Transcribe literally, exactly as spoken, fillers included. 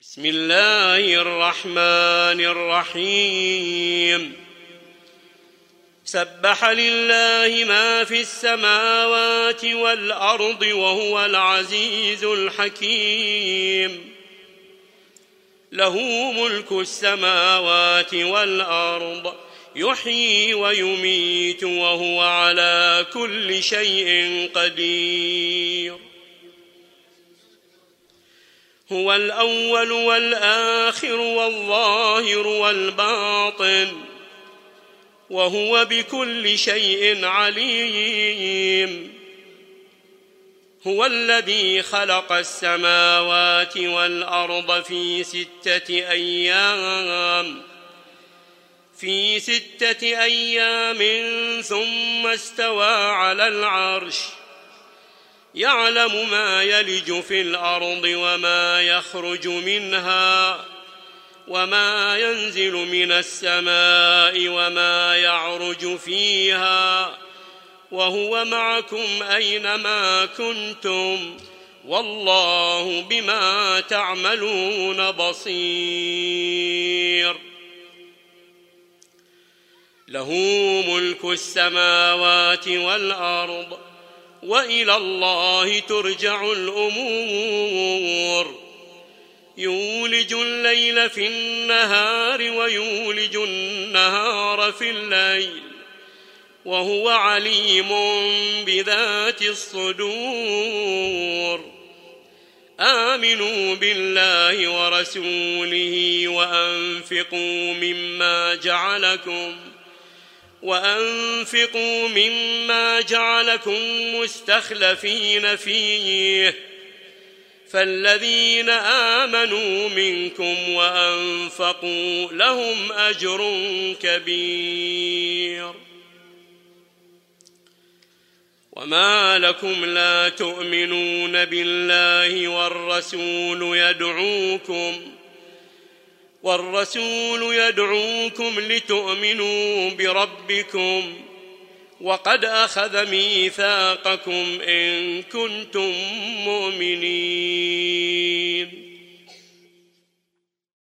بسم الله الرحمن الرحيم سبح لله ما في السماوات والأرض وهو العزيز الحكيم له ملك السماوات والأرض يحيي ويميت وهو على كل شيء قدير هو الأول والآخر والظاهر والباطن وهو بكل شيء عليم هو الذي خلق السماوات والأرض في ستة أيام في ستة أيام ثم استوى على العرش يعلم ما يلج في الأرض وما يخرج منها وما ينزل من السماء وما يعرج فيها وهو معكم أينما كنتم والله بما تعملون بصير له ملك السماوات والأرض وإلى الله ترجع الأمور يولج الليل في النهار ويولج النهار في الليل وهو عليم بذات الصدور آمنوا بالله ورسوله وأنفقوا مما جعلكم وأنفقوا مما جعلكم مستخلفين فيه فالذين آمنوا منكم وأنفقوا لهم أجر كبير وما لكم لا تؤمنون بالله والرسول يدعوكم والرسول يدعوكم لتؤمنوا بربكم وقد أخذ ميثاقكم إن كنتم مؤمنين